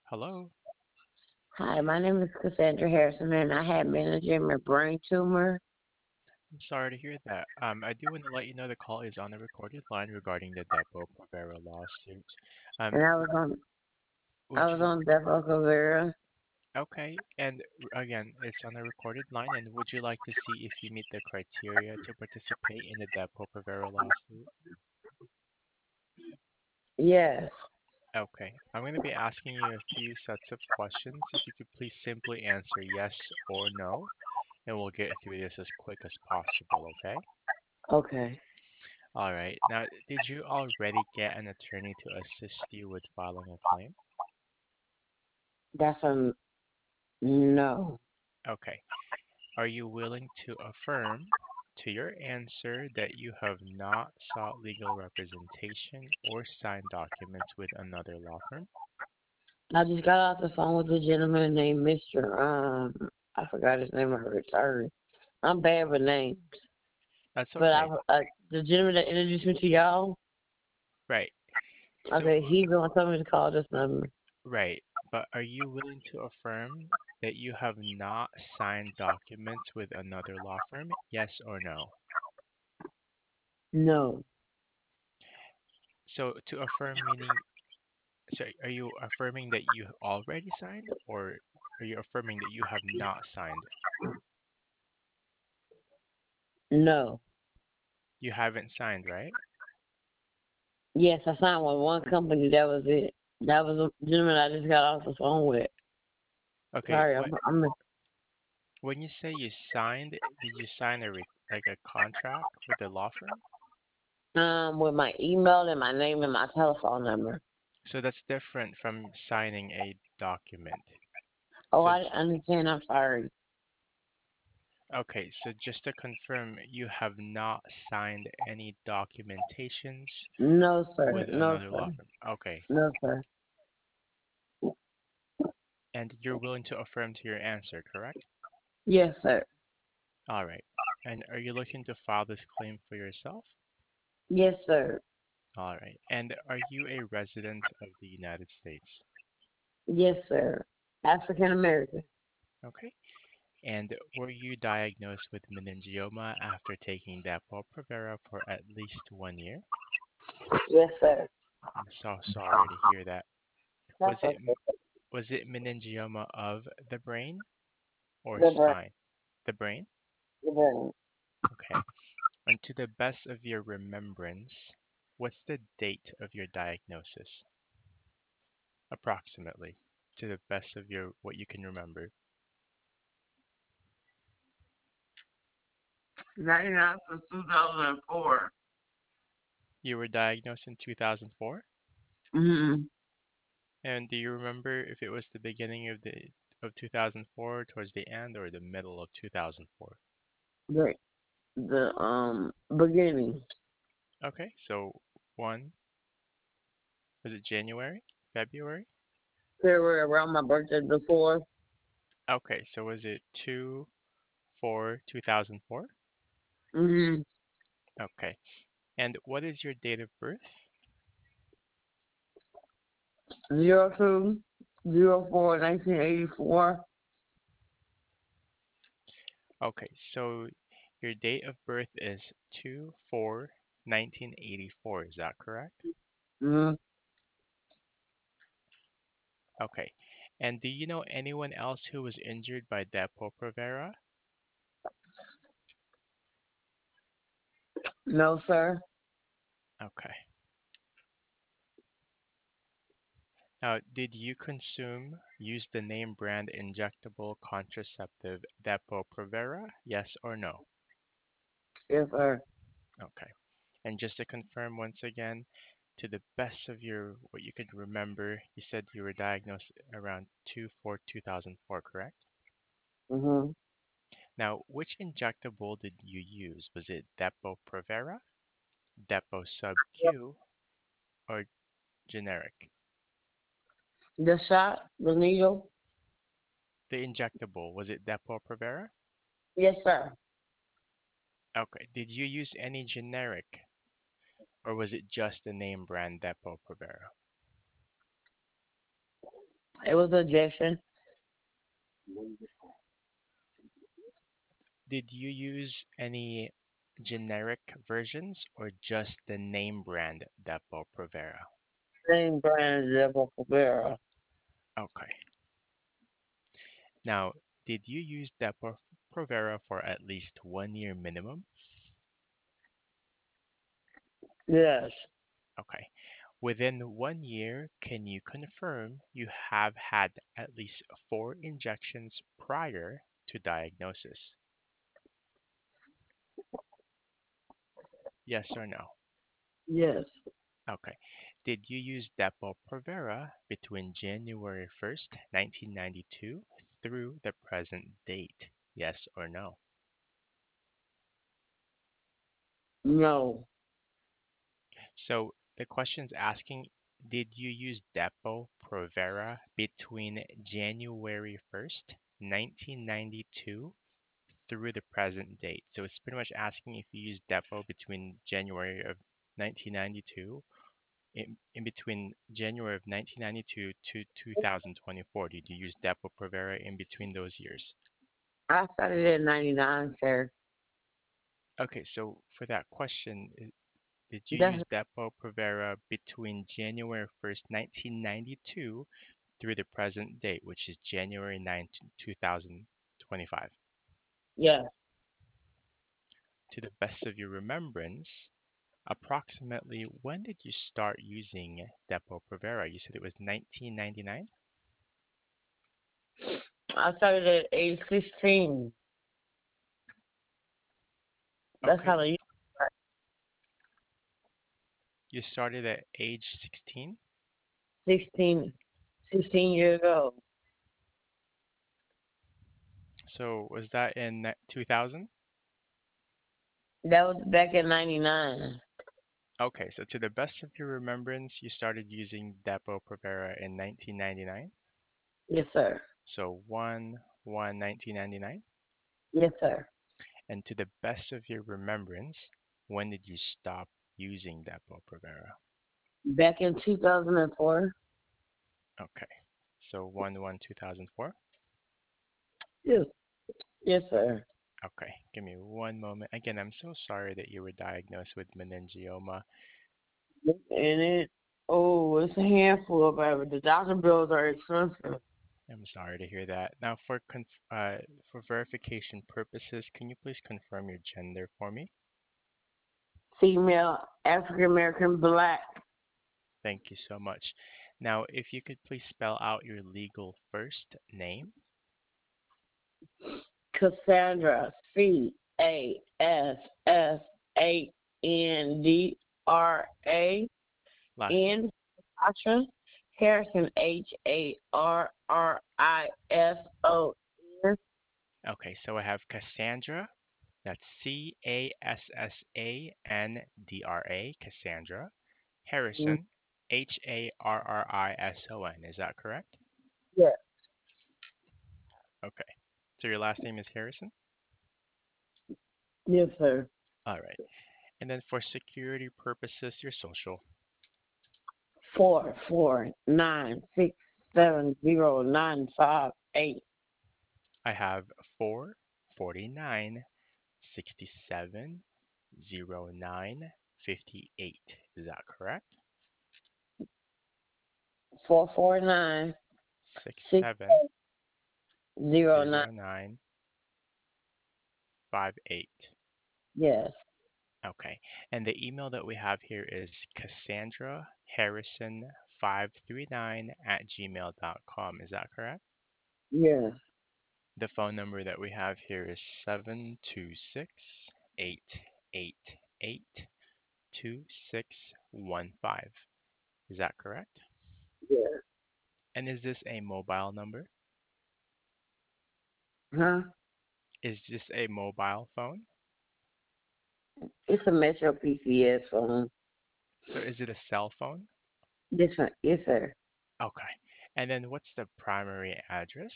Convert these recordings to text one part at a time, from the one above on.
Hello. Hi, my name is Cassandra Harrison, and I had meningioma brain tumor, I'm sorry to hear that. I do want to let you know the call is on a recorded line regarding the Depo-Provera lawsuit. Um, and I would was you, on Depo-Provera. okay, and again, it's on a recorded line, and would you like to see if you meet the criteria to participate in the Depo-Provera lawsuit? Yes. Okay, I'm going to be asking you a few sets of questions. If you could please simply answer yes or no, and we'll get through this as quick as possible, okay? Okay. All right. Now, did you already get an attorney to assist you with filing a claim? That's a no. Okay. Are you willing to affirm to your answer that you have not sought legal representation or signed documents with another law firm? I just got off the phone with a gentleman named Mr. I forgot his name. I'm sorry. I'm bad with names, That's but okay. the gentleman that introduced me to y'all. Right. So, Okay, he's the one told me to call this number. right. But are you willing to affirm that you have not signed documents with another law firm? Yes or no? No, So, to affirm meaning, so are you affirming that you already signed, or are you affirming that you have not signed? no. You haven't signed, right? Yes, I signed with one company. That was it. That was a gentleman I just got off the phone with. Okay, Sorry, what I'm when you say you signed, did you sign like a contract with the law firm? with my email and my name and my telephone number. So that's different from signing a document. Oh, So I understand. I'm sorry. okay, so just to confirm, you have not signed any documentations No, sir. with No, another sir. law firm. Okay, No, sir. and you're willing to affirm to your answer, correct? Yes, sir. All right. And are you looking to file this claim for yourself? Yes, sir. All right. And are you a resident of the United States? Yes, sir. African American. Okay. And were you diagnosed with meningioma after taking Depo-Provera for at least 1 year? Yes, sir. I'm so sorry to hear that. Was That's it okay. was it meningioma of the brain or The brain. spine? The brain? The brain. Okay. And to the best of your remembrance, what's the date of your diagnosis? Approximately, to the best of your what you can remember. 99 for 2004. You were diagnosed in 2004, Mm-hmm. and do you remember if it was the beginning of 2004, towards the end, or the middle of 2004? The beginning. Okay, so one was it January, February? February around my birthday before. Okay, so was it 2/4/2004? Mm-hmm. Okay, and what is your date of birth? 02/04/1984. Okay, so your date of birth is 2/4/1984. Is that correct? Mm-hmm. Okay. And do you know anyone else who was injured by Depo-Provera? No, sir. Okay. Now, did you use the name brand injectable contraceptive Depo-Provera? Yes or no? Yes, sir. Okay. And just to confirm once again, to the best of your what you could remember, you said you were diagnosed around 2/4/2004, correct? Mm-hmm. Now, which injectable did you use? Was it Depo-Provera, Depo Sub-Q, or generic? The shot, the needle. The injectable, was it Depo-Provera? Yes, sir. Okay. Did you use any generic, or was it just the name brand Depo-Provera? It was objection. Did you use any generic versions or just the name brand Depo-Provera? Same brand as Depo Provera. Okay. Now, did you use Depo-Provera for at least 1 year minimum? Yes. Okay. Within 1 year, can you confirm you have had at least 4 injections prior to diagnosis? Yes or no? Yes. Okay. Did you use Depo-Provera between January 1st, 1992 through the present date? Yes or no? No. So the question's asking, did you use Depo-Provera between January 1st, 1992 through the present date? So it's pretty much asking if you used Depo between January of 1992, in between January of 1992 to 2024. Did you use Depo-Provera in between those years? I started at 99, sir. Okay, so for that question, did you use That's, Depo-Provera between January 1st, 1992 through the present date, which is January 9th, 2025? yes. To the best of your remembrance, approximately when did you start using Depo-Provera? You said it was 1999? I started at age 16. That's how Okay, the you started at age 16? 16, 16 years old. So was that in 2000? That was back in 99. Okay, so to the best of your remembrance, you started using Depo-Provera in 1999? Yes, sir. So 1/1/1999. Yes, sir. And to the best of your remembrance, when did you stop using Depo-Provera? Back in 2004. Okay, so 1/1/2004. Yes. Yes, sir. Okay, give me one moment. Again, I'm so sorry that you were diagnosed with meningioma. And it's a handful, baby. The doctor bills are expensive. I'm sorry to hear that. Now, for verification purposes, can you please confirm your gender for me? Female, African American, black. Thank you so much. Now, if you could please spell out your legal first name, Cassandra, Cassandra, last name. N. Asha, Harrison, Harrison. Okay, so I have Cassandra. That's Cassandra, Harrison, Harrison. Is that correct? Yes, Okay. So your last name is Harrison? yes, sir. All right. And then for security purposes, your social. 449670958. I have 449670958. Is that correct? 449 6009. 670958. Yes, Okay. And the email that we have here is CassandraHarrison539@gmail.com. Is that correct? yes, The phone number that we have here is 726-888-2615. Is that correct? yes. And is this a mobile number? Huh? Is this a mobile phone? It's a Metro PCS phone. So is it a cell phone? This one, yes, sir. Okay. And then what's the primary address?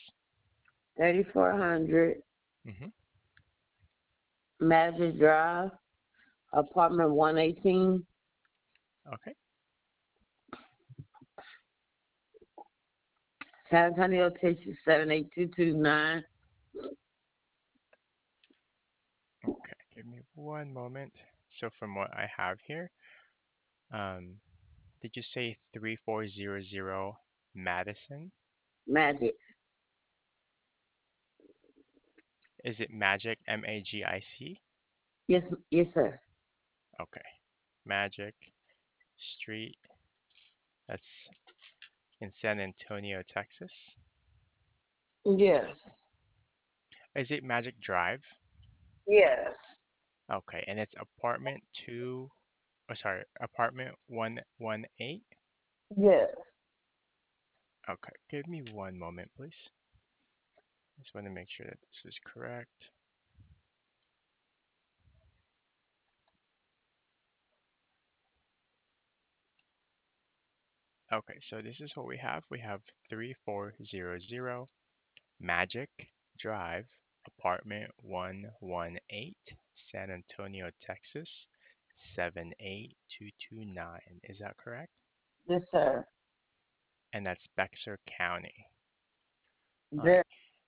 3400 Mm-hmm. Magic Drive, apartment 118, Okay. San Antonio, Texas 78229. Okay, give me one moment. So from what I have here, um, did you say 3400 Madison? Magic. Is it Magic, Magic? Yes, yes, sir. Okay, Magic Street. That's in San Antonio, Texas. Yes. Is it Magic Drive? Yes. Okay, and it's apartment two, oh sorry, apartment 118. Yes. Okay, give me one moment, please. Just want to make sure that this is correct. Okay, so this is what we have. We have 3400 Magic Drive, apartment 118, San Antonio, Texas 78229. Is that correct? Yes, sir. And that's Bexar County. All Very, right.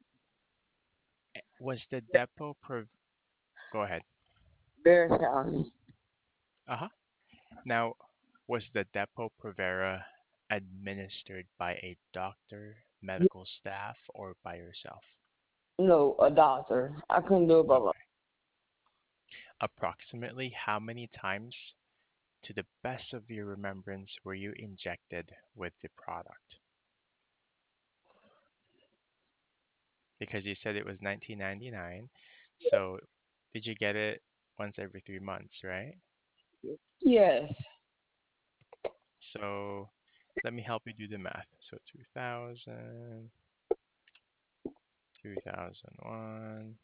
Was the depot go ahead. very county. Uh-huh. Now, was the Depo Provera administered by a doctor, medical staff, or by yourself? No, a doctor. I couldn't do it by myself. Okay. Approximately how many times, to the best of your remembrance, were you injected with the product? Because you said it was 1999, so did you get it once every 3 months, right? Yes. So let me help you do the math. So 2000, 2001,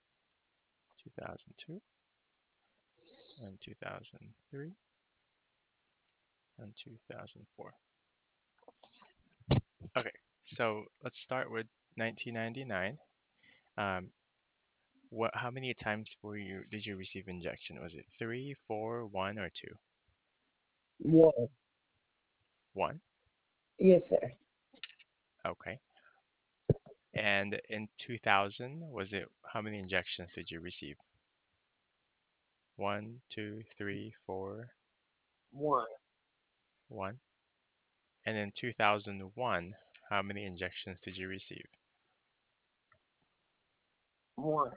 2002, and 2003, and 2004. Okay, so let's start with 1999. Um, how many times did you receive injection? Was it three, four, one, or two? One. One. Yes, sir. Okay. And in 2000, was it how many injections did you receive? One, two, three, four, One. one. And in 2001, how many injections did you receive? One.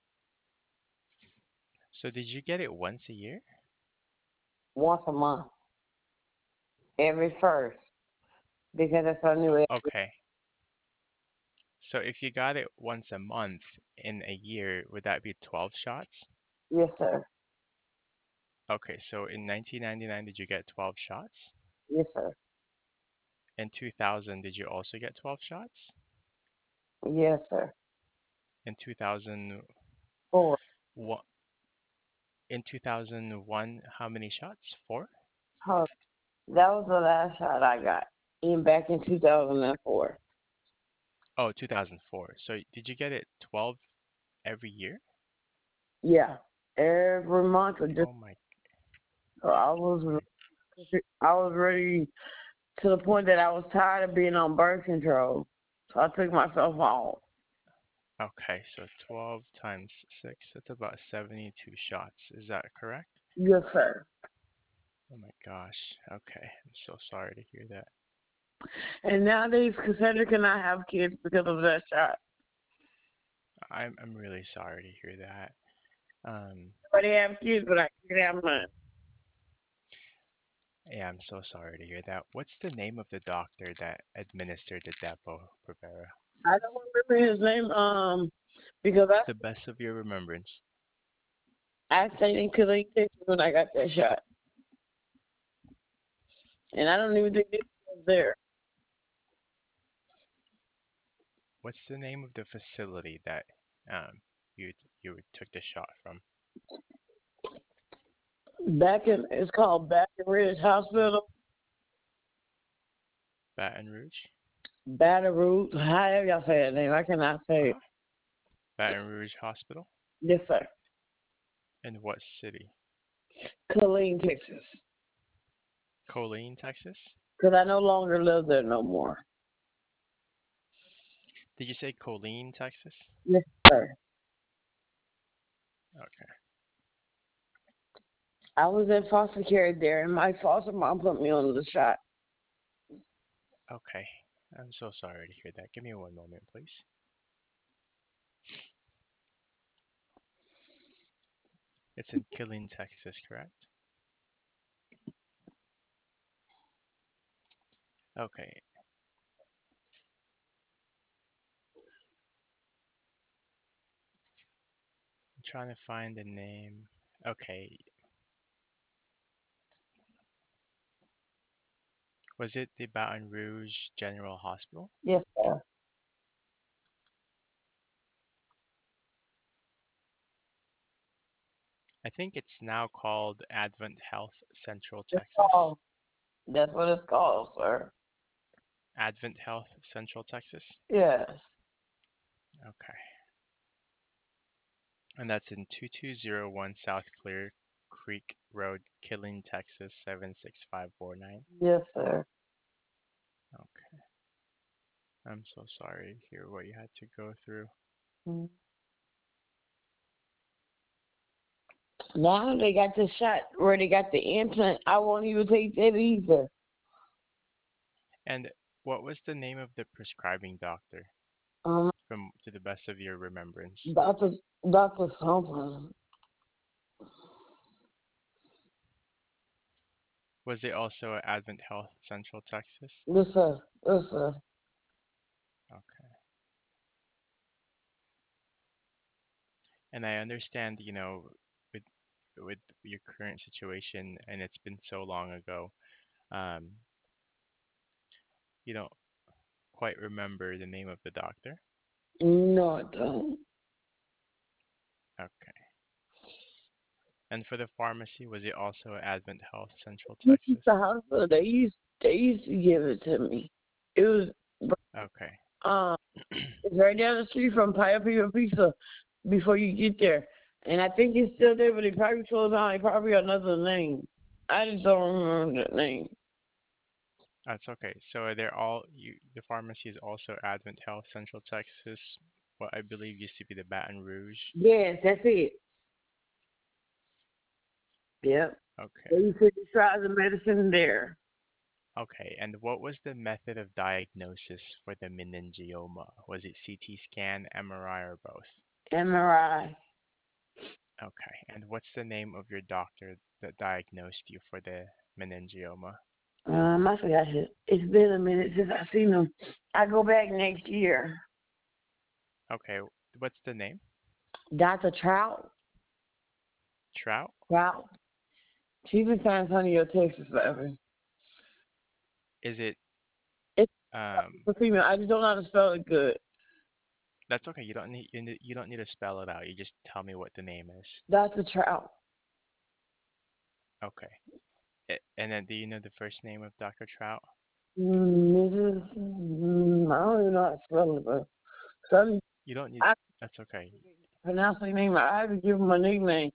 So did you get it once a year? Once a month. Every first. Because that's what I knew it. Okay. So if you got it once a month in a year, would that be 12 shots? Yes, sir. Okay, so in 1999, did you get 12 shots? Yes, sir. In 2000, did you also get 12 shots? Yes, sir. In 2001, 4. in 2001, how many shots? Four? Huh. That was the last shot I got. In back in 2004. Oh, 2004. So did you get it 12 every year? Yeah. Every month or just Oh my, so I was ready to the point that I was tired of being on birth control. So I took myself off. okay, so 12 times 6, that's about 72 shots. Is that correct? Yes, sir. Oh my gosh. Okay, I'm so sorry to hear that. And nowadays Cassandra cannot have kids because of that shot. I'm really sorry to hear that. Um, But they have kids but I can't have none. yeah, I'm so sorry to hear that. What's the name of the doctor that administered the Depo-Provera? I don't remember his name, because To the best of your remembrance. I stayed in Killeen, Texas when I got that shot. And I don't even think this was there. What's the name of the facility that um, you took the shot from? It's called Baton Rouge Hospital. Baton Rouge? Baton Rouge, however y'all say that name, I cannot say it. Uh-huh. Baton Rouge Hospital? Yes, sir. In what city? Killeen, Texas. Colleen, Texas? Because I no longer live there no more. Did you say Colleen, Texas? Yes, sir. Okay. I was in foster care there, and my foster mom put me on the shot. Okay. I'm so sorry to hear that. Give me one moment, please. It's in Killeen, Texas, correct? Okay. I'm trying to find the name. Okay. Was it the Baton Rouge General Hospital? Yes, sir. I think it's now called Advent Health Central It's Texas. called. That's what it's called, sir. Advent Health Central Texas? Yes. Okay. And that's in 2201 South Clear Creek Road, Killeen, Texas 76549. Yes, sir. Okay. I'm so sorry to hear what you had to go through. Mm. Now they got the shot where they got the implant. I won't even take that either. And what was the name of the prescribing doctor, Um, from to the best of your remembrance? Doctor Doctor something. Was it also at Advent Health Central Texas? Yes, sir. Yes, sir. Okay. And I understand, with with your current situation, and it's been so long ago, um, you don't quite remember the name of the doctor. No, I don't. Okay. And for the pharmacy, was it also at Advent Health Central This is Texas? the hospital. They used to give it to me. It was Okay. um it's right down the street from Pie People Pizza before you get there. And I think it's still there, but they probably closed down. They probably got another name. I just don't remember the name. That's okay. So they're all the pharmacy is also Advent Health Central Texas, what I believe used to be the Baton Rouge. Yes, that's it. Yep. They Okay. used to try the medicine there. Okay. And what was the method of diagnosis for the meningioma? Was it CT scan, MRI, or both? MRI. Okay. And what's the name of your doctor that diagnosed you for the meningioma? I forgot his. It's been a minute since I seen him. I go back next year. Okay. What's the name? Dr. Trout. Trout? Trout. She's in San Antonio, Texas, forever. Is it It's um a female. I just don't know how to spell it good. that's okay. You don't need to spell it out. You just tell me what the name is. Dr. Trout. Okay. And then do you know the first name of Dr. Trout? Mrs. I don't even know how to spell it, but some You don't need I That's okay. pronounce her name. I had to give him a nickname.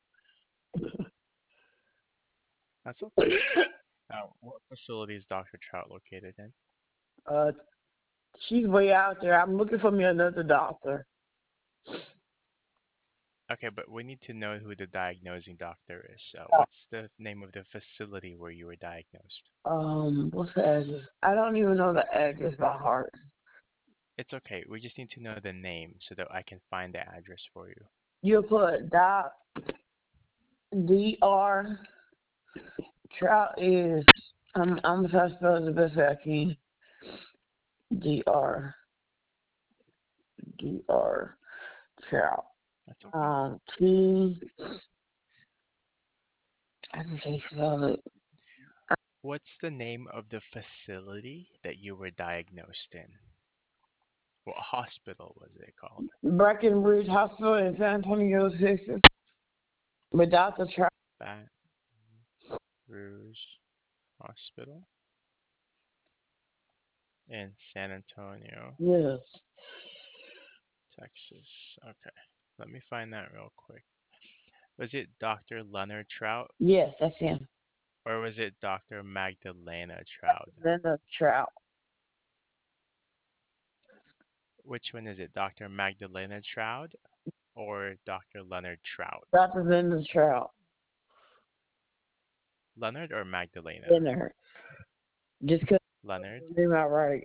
That's okay. What facility is Dr. Trout located in? uh, she's way out there. I'm looking for me another doctor. Okay, but we need to know who the diagnosing doctor is. Uh, What's the name of the facility where you were diagnosed? what's the address? I don't even know the address by heart. It's okay. We just need to know the name so that I can find the address for you. You put Doc Dr. Trout is. I'm trying to spell it the best way I can. Dr. Dr. Trout. That's okay. T. I can say spell it. What's the name of the facility that you were diagnosed in? What hospital was it called? Breckenridge Hospital in San Antonio, Texas. But Dr. Trout. Baton Rouge Hospital in San Antonio, Yes. Texas. Okay. Let me find that real quick. Was it Dr. Leonard Trout Yes, that's him. or was it Dr. Magdalena Trout? Linda Trout. Which one is it, Dr. Magdalena Trout or Dr. Leonard Trout? Dr. Linda Trout. Leonard or Magdalena? Dinner. Just because Leonard. they're not right.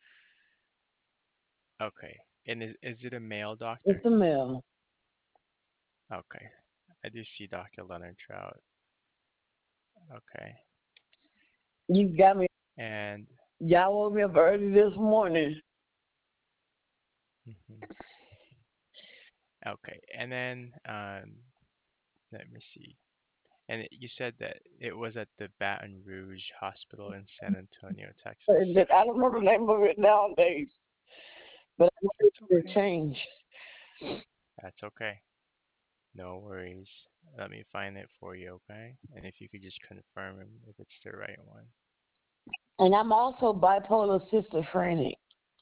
Okay. And is it a male doctor? It's a male. Okay. I do see Dr. Leonard Trout. Okay. You got me. And Y'all woke me up early this morning. mhm. Okay. And then let me see. And you said that it was at the Baton Rouge Hospital in San Antonio, Texas. I don't remember the name of it nowadays, but I know That's it okay. changed. That's okay. No worries. Let me find it for you, okay? And if you could just confirm if it's the right one. And I'm also bipolar schizophrenic.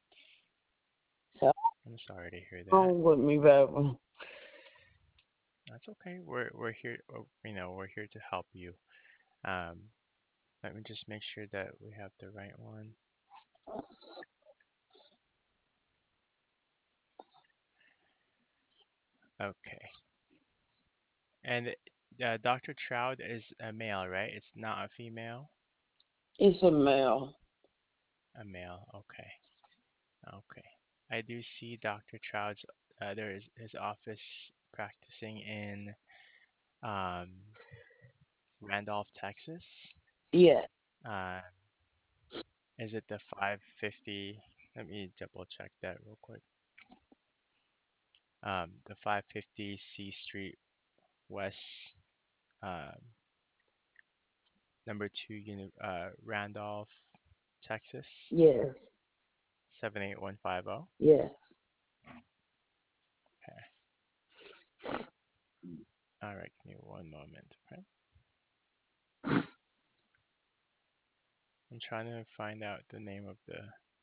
So I'm sorry to hear that. wrong with me, baby. That's okay. We're here. We're here to help you. Um, Let me just make sure that we have the right one. Okay. And Dr. Trout is a male, right? It's not a female. It's a male. A male. Okay. Okay. I do see Dr. Trout's. There is his office practicing in um, Randolph, Texas. Yeah. Uh, is it the 550? Let me double check that real quick. The 550 C Street West, um, number two, Randolph, Texas, Yes. 78150. Yes. Okay. All right. Give me one moment. Okay. I'm trying to find out the name of the.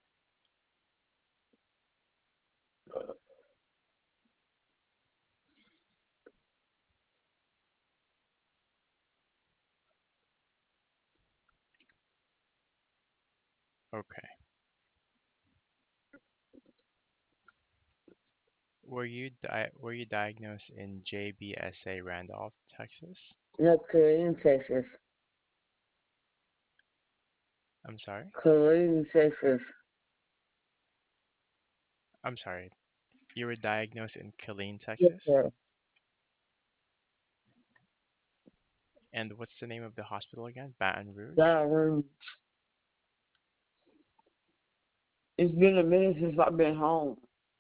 Okay. Were you diagnosed in JBSA Randolph, Texas? North Korean, Texas. I'm sorry. Korean, Texas. I'm sorry. You were diagnosed in Killeen, Yes, Texas? sir. And what's the name of the hospital again? Baton Rouge? That room. It's been a minute since I've been home.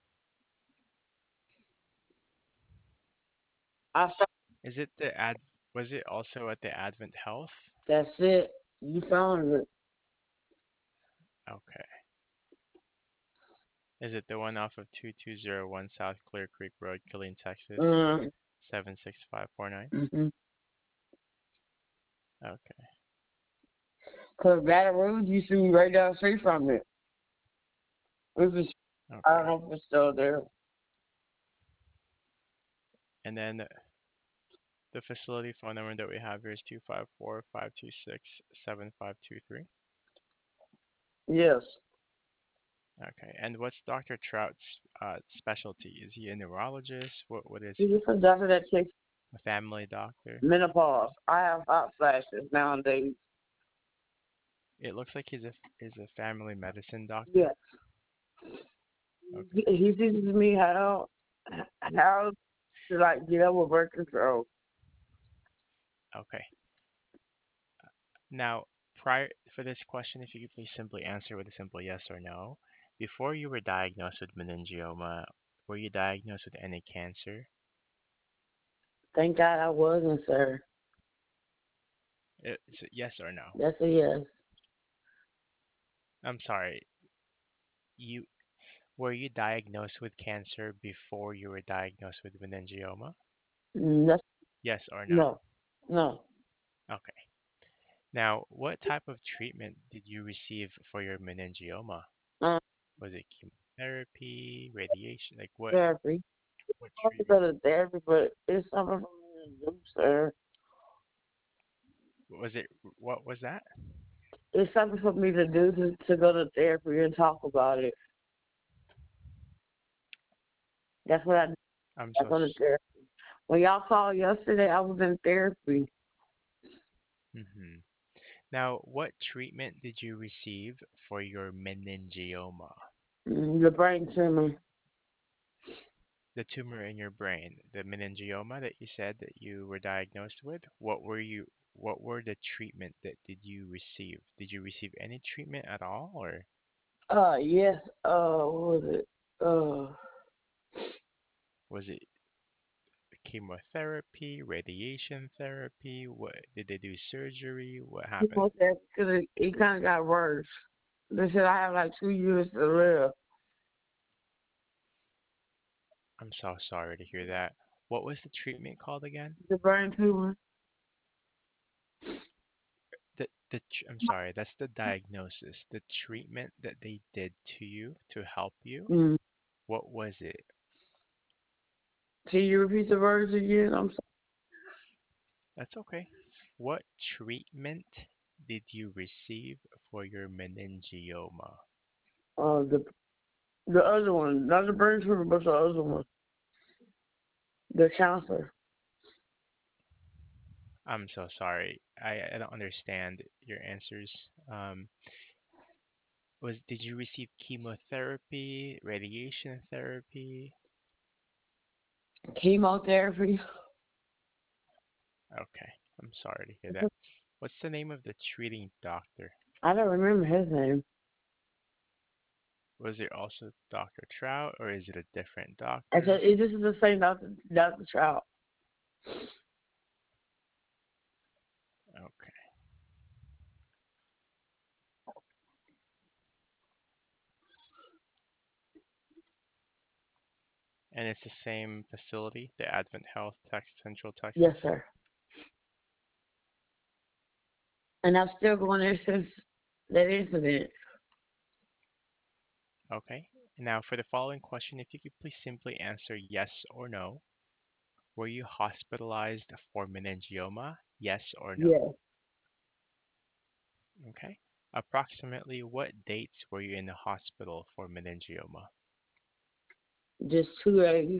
I found Is it the ad? Was it also at the Advent Health? that's it. You found it. Okay. Is it the one off of 2201 South Clear Creek Road, Killeen, Texas, Mm. 76549? Mm-hmm. Okay. Cause Baton Rouge used to be right down the street from it. It was, I don't Okay. know if it's still there. And then the facility phone number that we have here is 254-526-7523. Yes. Okay. And what's Dr. Trout's specialty? Is he a neurologist? What is He's he? just a doctor that takes A family doctor? menopause. I have hot flashes nowadays. It looks like he's a family medicine doctor. Yes. Okay. He teaches me how to like get over birth control. Okay. Now, prior for this question, if you could please simply answer with a simple yes or no. Before you were diagnosed with meningioma, were you diagnosed with any cancer? Thank God I wasn't, sir. It's a yes or no. That's a yes. I'm sorry. You Were you diagnosed with cancer before you were diagnosed with meningioma? That's Yes or no? no. No. Okay. Now, what type of treatment did you receive for your meningioma? Um, Was it chemotherapy, radiation? Like therapy. what I have to treatment? go to therapy, but it's something for me to do, sir. Was it what was that? It's something for me to do to go to therapy and talk about it. That's what I did. I'm That's so on the therapy. When y'all called yesterday, I was in therapy. hmm Now, what treatment did you receive for your meningioma? The brain tumor. The tumor in your brain, the meningioma that you said that you were diagnosed with. What were the treatment that did you receive? Did you receive any treatment at all, or Yes. What was it? was it chemotherapy, radiation therapy? What did they do surgery? What happened? Chemotherapy, because it kind of got worse. They said I have like 2 years to live. I'm so sorry to hear that. What was the treatment called again? The brain tumor. I'm sorry, that's the diagnosis. The treatment that they did to you to help you, Mm. what was it? Can you repeat the words again? I'm That's okay. What treatment did you receive for your meningioma? sorry. The other one, not the brain tumor, but the other one, the cancer. I'm so sorry. I don't understand your answers. Um, did you receive chemotherapy, radiation therapy? Chemotherapy. Okay, I'm sorry to hear that. What's the name of the treating doctor? I don't remember his name. Was it also Dr. Trout or is it a different I said, doctor? this is the same Dr. Trout. Okay. And it's the same facility, the Advent Health, Central Yes, Texas? sir. And I'm still going there since that incident. Okay. Now, for the following question, if you could please simply answer yes or no. Were you hospitalized for meningioma? Yes or no? Yes, Okay. Approximately what dates were you in the hospital for meningioma? just 2 days.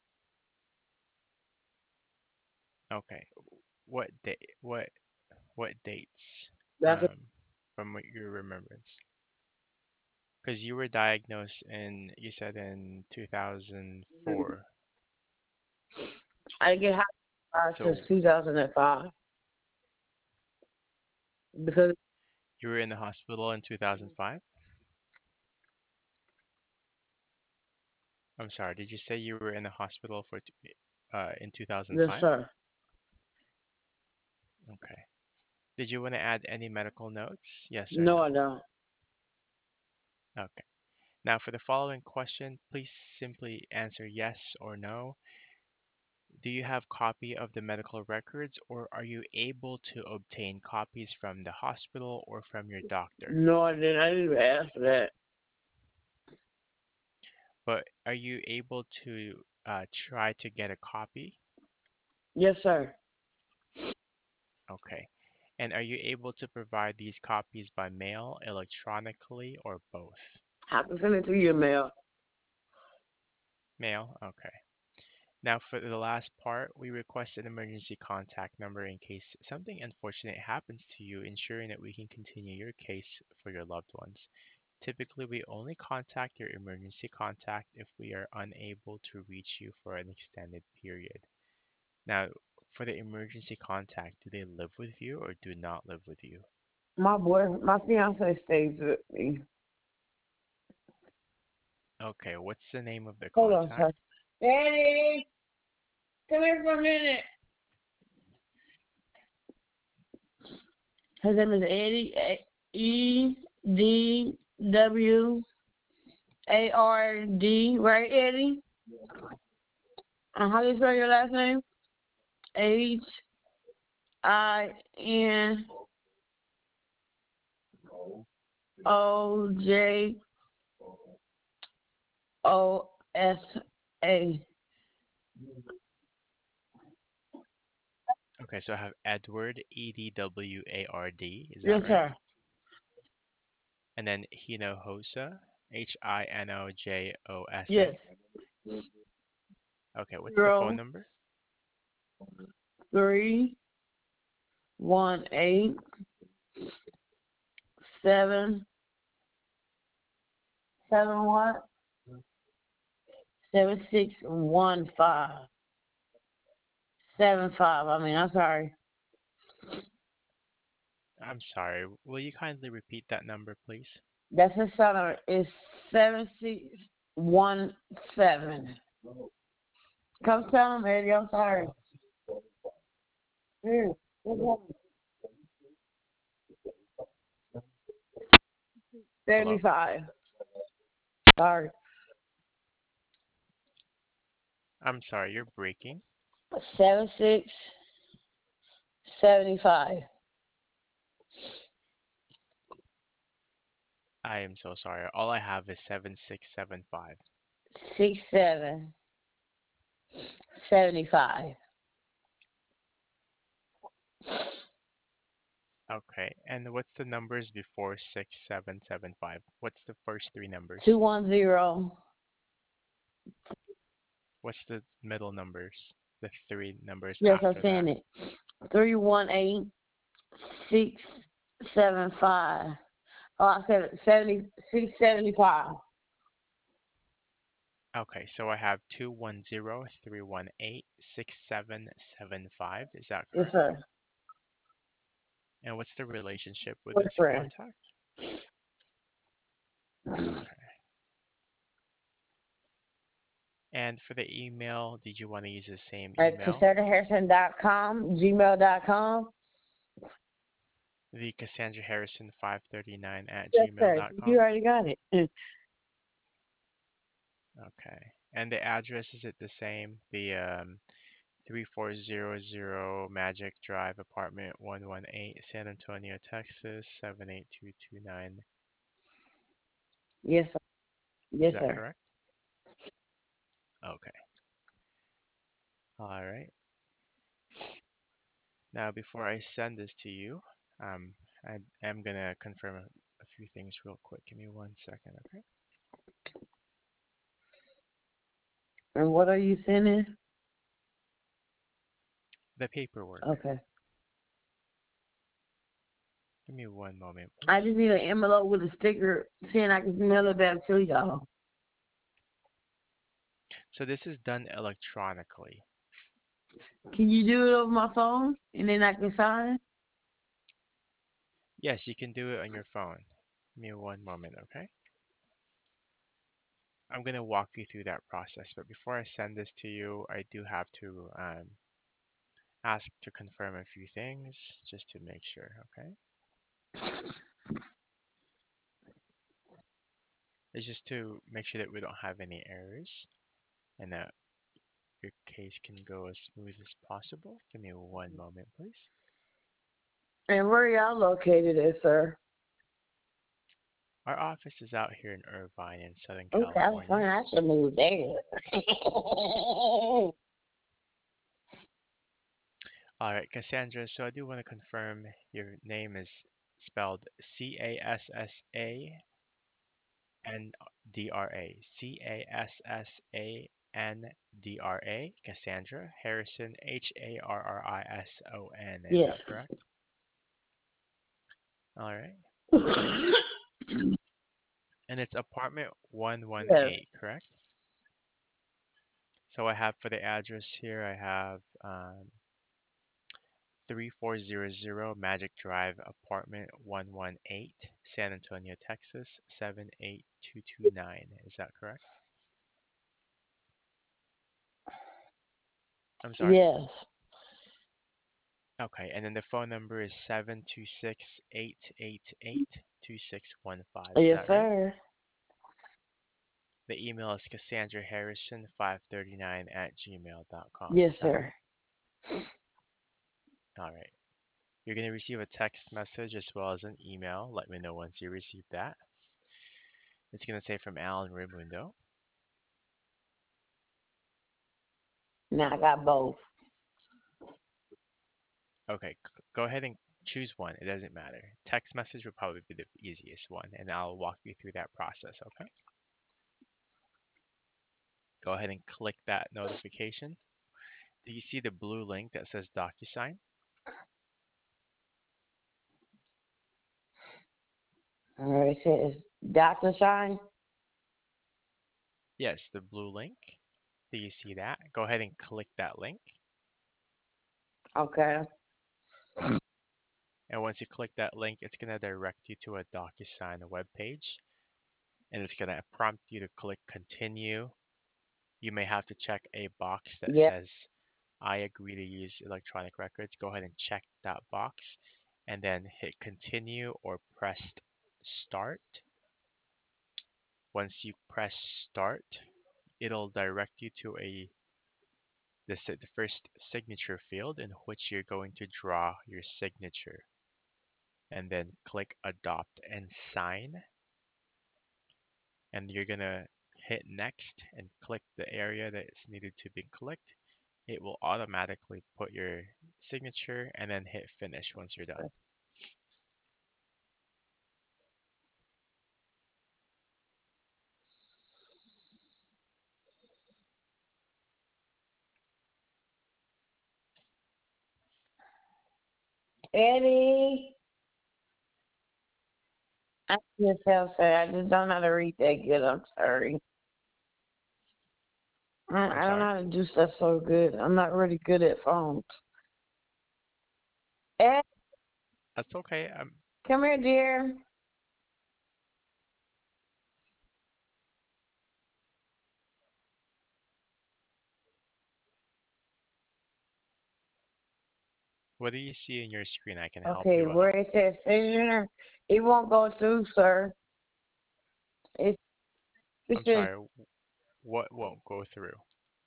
Okay. What day? What dates? Back Um, from what your remembrance? Because you were diagnosed in, you said in in, 2004. I didn't get hospitalized since So 2005 because you were in the hospital in 2005? I'm sorry, did you say you were in the hospital in yes, 2005? sir. Okay. Did you want to add any medical notes? Yes or No, I no? don't. Okay. Now for the following question, please simply answer yes or no. Do you have copy of the medical records or are you able to obtain copies from the hospital or from your doctor? No, I didn't. I didn't even ask for that. But are you able to try to get a copy? Yes, sir. Okay. And are you able to provide these copies by mail, electronically, or both? I can send it to your mail. Mail? Okay. Now, for the last part, we request an emergency contact number in case something unfortunate happens to you, ensuring that we can continue your case for your loved ones. Typically, we only contact your emergency contact if we are unable to reach you for an extended period. Now, for the emergency contact, do they live with you or do not live with you? My fiance stays with me. Okay, what's the name of the Hold on, contact? sir. Daddy, come here for a minute. His name is Eddie. EDWARD. Right, Eddie? And how do you spell your last name? HINOJOSA. Okay, so I have Edward, EDWARD, is that Yes, right? sir. And then Hinojosa, Yes. HINOJOSA. Okay, what's the phone 0 number? 3 1 8 7 7 what? 7615 75. I mean, I'm sorry. I'm sorry. Will you kindly repeat that number, please? That's the center. It's 7617. Come tell him, Eddie. I'm sorry. Here. Hello? 75. Sorry. I'm sorry, you're breaking. 7675. I am so sorry. All I have is 7675. 6775. Okay, and what's the numbers before 6775? What's the first three numbers? 210. What's the middle numbers? The three numbers Yes, I'm after that? saying it. 318675. Oh, I said 7675. Okay, so I have 210-318-6775. Is that Yes, correct? sir. And what's the relationship with this Boyfriend. contact? Okay. And for the email, did you want to use the same At email? CassandraHarrison.com, gmail.com. The Cassandra Harrison 539 at Yes, gmail sir. dot You com. already got it. Okay. And the address, is it the same? The 3400 Magic Drive, apartment 118, San Antonio, Texas 78229. Yes, sir. Is Yes, that sir. correct? Okay. All right. Now, before I send this to you, um, I am going to confirm a few things real quick. Give me 1 second, okay? And what are you sending? The paperwork. Okay. Give me one moment, please. I just need an envelope with a sticker saying I can mail it back to y'all. So this is done electronically. Can you do it over my phone and then I can sign? Yes, you can do it on your phone. Give me one moment, okay? I'm going to walk you through that process, but before I send this to you, I do have to ask to confirm a few things just to make sure, okay? It's just to make sure that we don't have any errors and that your case can go as smooth as possible. Give me one moment, please. And where y'all located at, sir? Our office is out here in Irvine in Southern Oh, California. California. I should move there. All right, Cassandra, so I do want to confirm your name is spelled Cassandra. Cassandra, Cassandra Harrison, Harrison. Is Yes. that correct? All right. And it's apartment Yes. 118, correct? So I have for the address here, I have 3400 Magic Drive, apartment 118, San Antonio, Texas 78229. Is that correct? I'm sorry? Yes. Okay, and then the phone number is 726-888-2615. Is Yes, that right? sir. The email is CassandraHarrison539 at gmail.com. Yes, Is that sir. right? All right. You're going to receive a text message as well as an email. Let me know once you receive that. It's going to say from Alan Raimundo. Now I got both. Okay, go ahead and choose one. It doesn't matter. Text message will probably be the easiest one, and I'll walk you through that process, okay? Go ahead and click that notification. Do you see the blue link that says DocuSign? It says Dr. Shine. Yes, the blue link. Do you see that? Go ahead and click that link. Okay. And once you click that link, it's going to direct you to a DocuSign web page. And it's going to prompt you to click continue. You may have to check a box that Yeah. says, I agree to use electronic records. Go ahead and check that box and then hit continue or press start. Once you press start, it'll direct you to the first signature field in which you're going to draw your signature. And then click adopt and sign. And you're going to hit next and click the area that is needed to be clicked. It will automatically put your signature and then hit finish once you're done. Eddie. I just have to say, I just don't know how to read that good. I'm sorry. I'm I don't know sorry. how to do stuff so good. I'm not really good at phones. Ed, That's okay. come here, dear. What do you see in your screen? I can help Okay, you where out. it says signature, it won't go through, sir. It, it I'm says, sorry. What won't go through?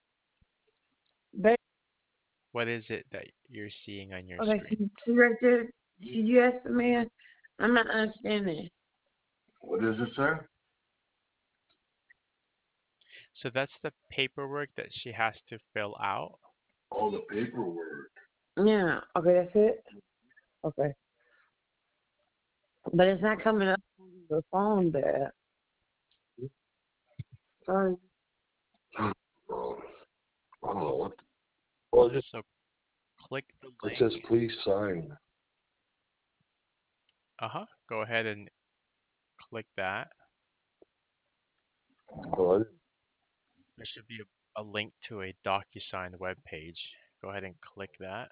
ba- What is it that you're seeing on your okay, screen? see right there. Did you ask the man? I'm not understanding. What is it, sir? So that's the paperwork that she has to fill out. Oh, the paperwork. Yeah, okay, that's it. Okay, but it's not coming up on the phone there. Sorry. Oh, I don't know what. Well, So click the it link. says please sign. Go ahead and click that. Oh, There should be a link to a DocuSign web page. Go ahead and click that.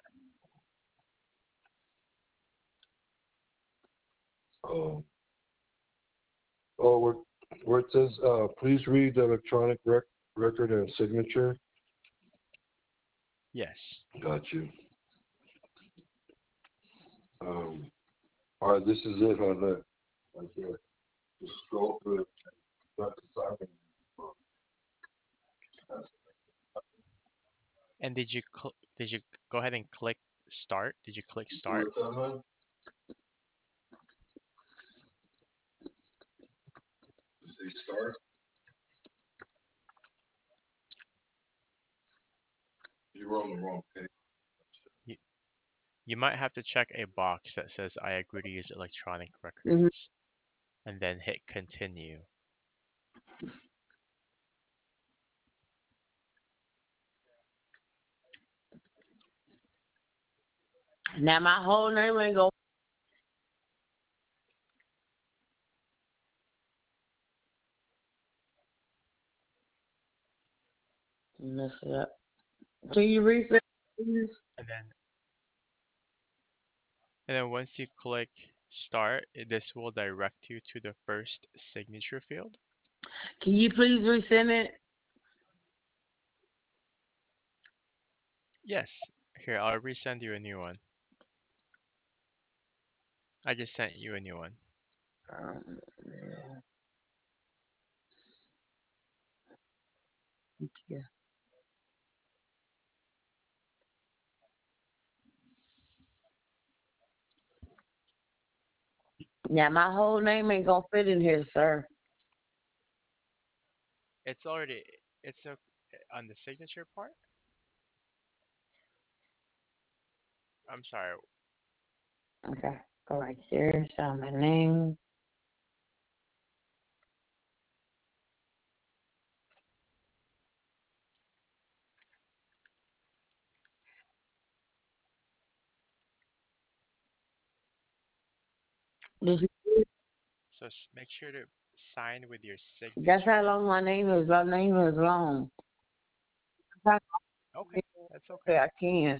oh, oh, where it says please read the electronic record and signature. Yes. Got you. All right, this is it on that. Right there. Just scroll through it. Got the sign. And did you go ahead and click start? Did you click You see start? what that meant? You say start? You were on the wrong page. You, you might have to check a box that says I agree to use electronic records Hmm. and then hit continue. Now my whole name ain't gonna mess it up. Can you reset, please? And then once you click start, this will direct you to the first signature field. Can you please resend it? Yes. Here, I'll resend you a new one. I just sent you a new one. Um, yeah. Now my whole name ain't gonna fit in here, sir. It's already it's a, on the signature part. I'm sorry. Okay, go right there. Sign my name. Did you, So make sure to sign with your that's how signature. long my name is. My name is long. Okay, that's okay. Okay, I can.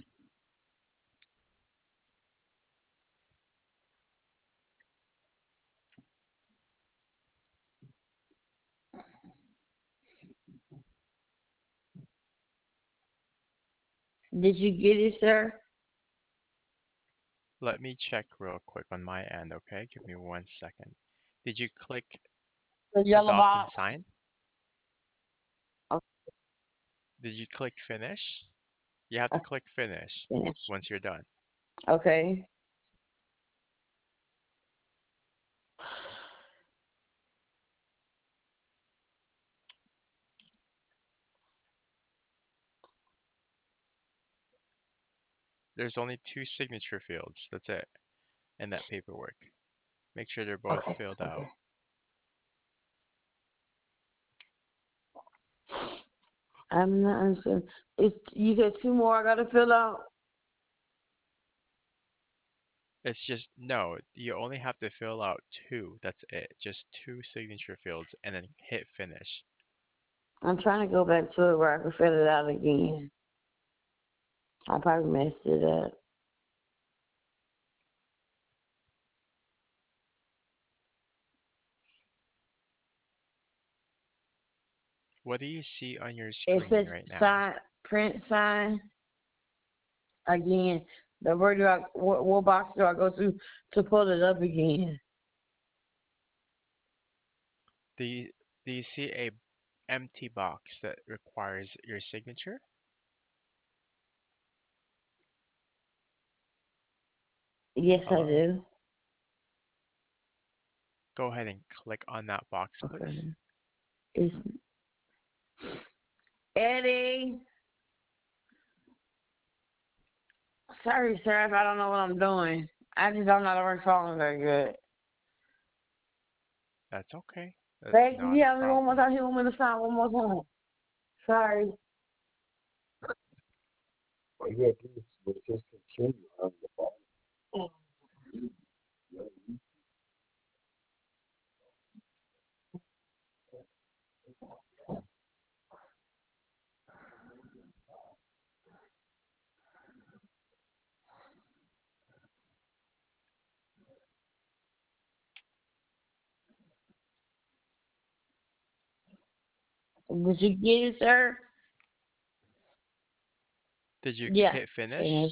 Did you get it, sir? Let me check real quick on my end, okay? Give me 1 second. Did you click The yellow adopt and box. sign? Okay, Did you click finish? You have to click finish finish. once you're done. Okay. There's only two signature fields. That's it in that paperwork. Make sure they're both Okay. filled Okay. out. I'm not understanding. It's you said two more I gotta fill out. It's just, no, you only have to fill out two. That's it. Just two signature fields and then hit finish. I'm trying to go back to it where I can fill it out again. I probably messed it up. What do you see on your It screen says right now? sign, print, sign again. The where do I what box do I go to pull it up again? Do you, do you see a empty box that requires your signature? Yes, I Hello? do. Go ahead and click on that box, please. Okay. It's Eddie. Sorry, sir, if I don't know what I'm doing. I just don't know how to work phone very good. That's okay. That's Hey, can not you a help me one more problem. time? He want me to sign one more time. Sorry. All you gotta do is where it says continue on the bottom. Did you get it, sir? Did you Yeah. hit finish? Finish.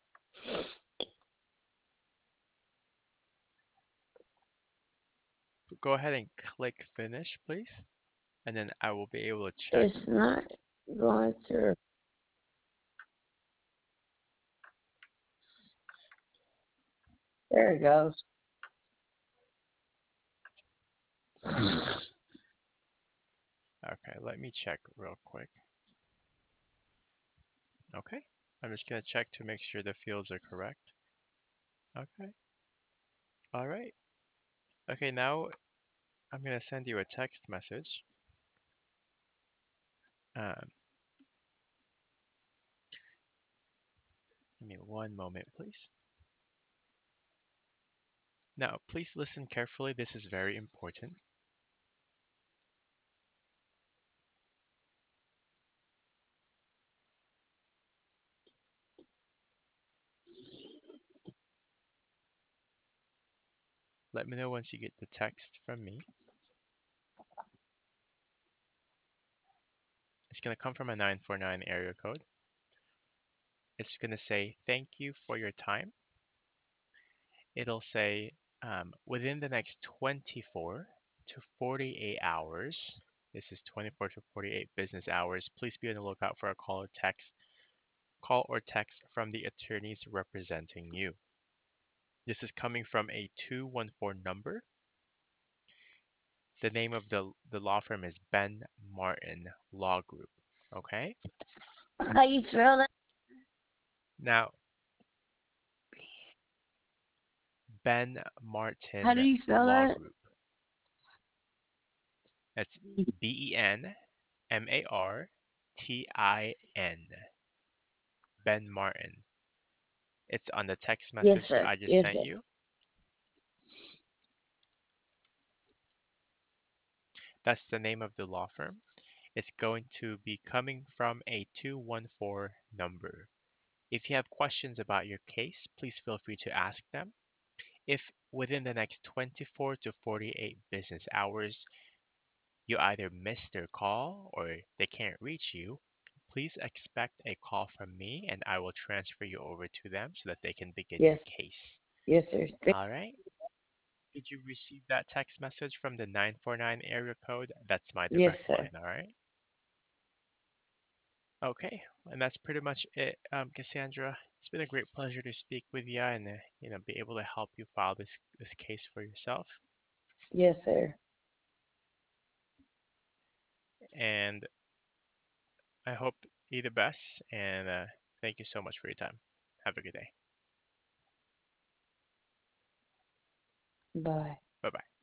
Go ahead and click finish, please. And then I will be able to check. It's not going to. There it goes. Okay, let me check real quick. Okay, I'm just gonna check to make sure the fields are correct. Okay, all right. Okay, now I'm gonna send you a text message. Um, Give me one moment, please. Now, please listen carefully. This is very important. Let me know once you get the text from me. It's gonna come from a 949 area code. It's gonna say, thank you for your time. It'll say, within the next 24 to 48 hours, this is 24 to 48 business hours, please be on the lookout for a call or text from the attorneys representing you. This is coming from a 214 number. The name of the law firm is Ben Martin Law Group. Okay? How you spell it? Now, Ben How Martin do you spell Law that? Group. That's BenMartin. Ben Martin. It's on the text Yes, message that sir. I just Yes, sent sir. you. That's the name of the law firm. It's going to be coming from a 214 number. If you have questions about your case, please feel free to ask them. If within the next 24 to 48 business hours you either miss their call or they can't reach you, please expect a call from me and I will transfer you over to them so that they can begin your Yes. case. Yes, sir. All right? Did you receive that text message from the 949 area code? That's my Yes, direct sir. line, all right? Okay, and that's pretty much it, Cassandra. It's been a great pleasure to speak with you and be able to help you file this case for yourself. Yes, sir. And I hope you the best. And thank you so much for your time. Have a good day. Bye. Bye bye.